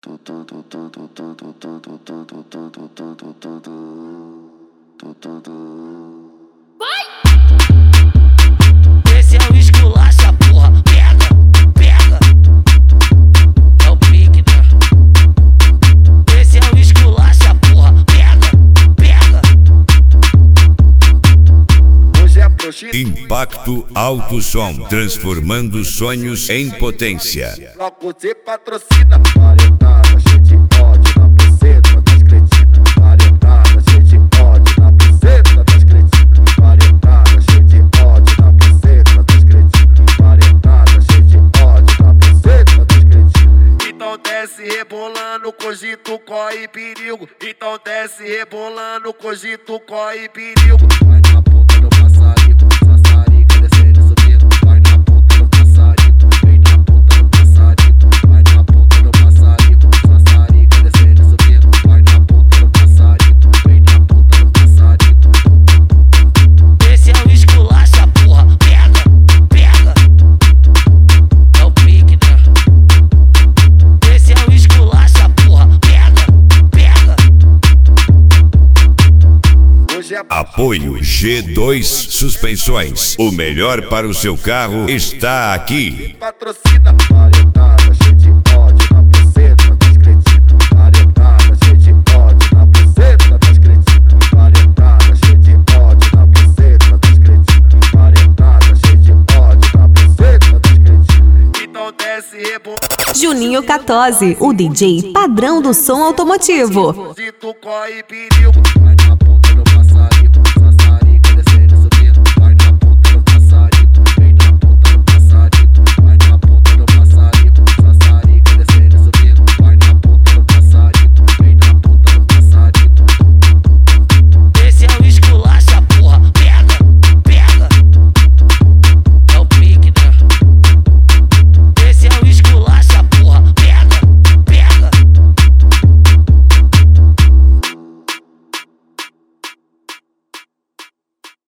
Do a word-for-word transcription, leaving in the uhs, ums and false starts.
Esse é o esculacha, porra. Pega, pega. É o pique, né? Esse é o esculacha, porra. Pega, pega. Hoje é proxito. Impacto Alto Som, transformando sonhos em potência. Logo você patrocina. Paretada, cheio de ódio na buceta das cretinas. Paretada, cheio de ódio na buceta das cretinas. Paretada, cheio de ódio na buceta das cretinas. Paretada, cheio de ódio na buceta das cretinas. Então desce rebolando, cogito, corre perigo. Então desce rebolando, cogito, corre perigo. Vai na ponta do maçarico, sassarica descendo e subindo. Vai na ponta do maçarico, vem na ponta do maçarico. Vai na ponta do maçarico, sassarica descendo e subindo. Vai na ponta do maçarico, vem na ponta do maçarico. Esse é o esculacha, porra. Pega, pega. É o pique, né? Esse é o esculacha, porra. Pega, pega. Hoje é Apoio G dois Suspensões. O melhor para o seu carro está aqui. patrocina. Paretada, cheio de ódio na buceta das cretinas. Paretada, cheio de ódio na buceta das cretinas. Paretada, cheio de ódio na buceta das cretinas. Paretada, cheio de ódio na buceta das cretinas. Então desce rebolando. Juninho Catose, o D J padrão do som automotivo. Cogito, corre perigo.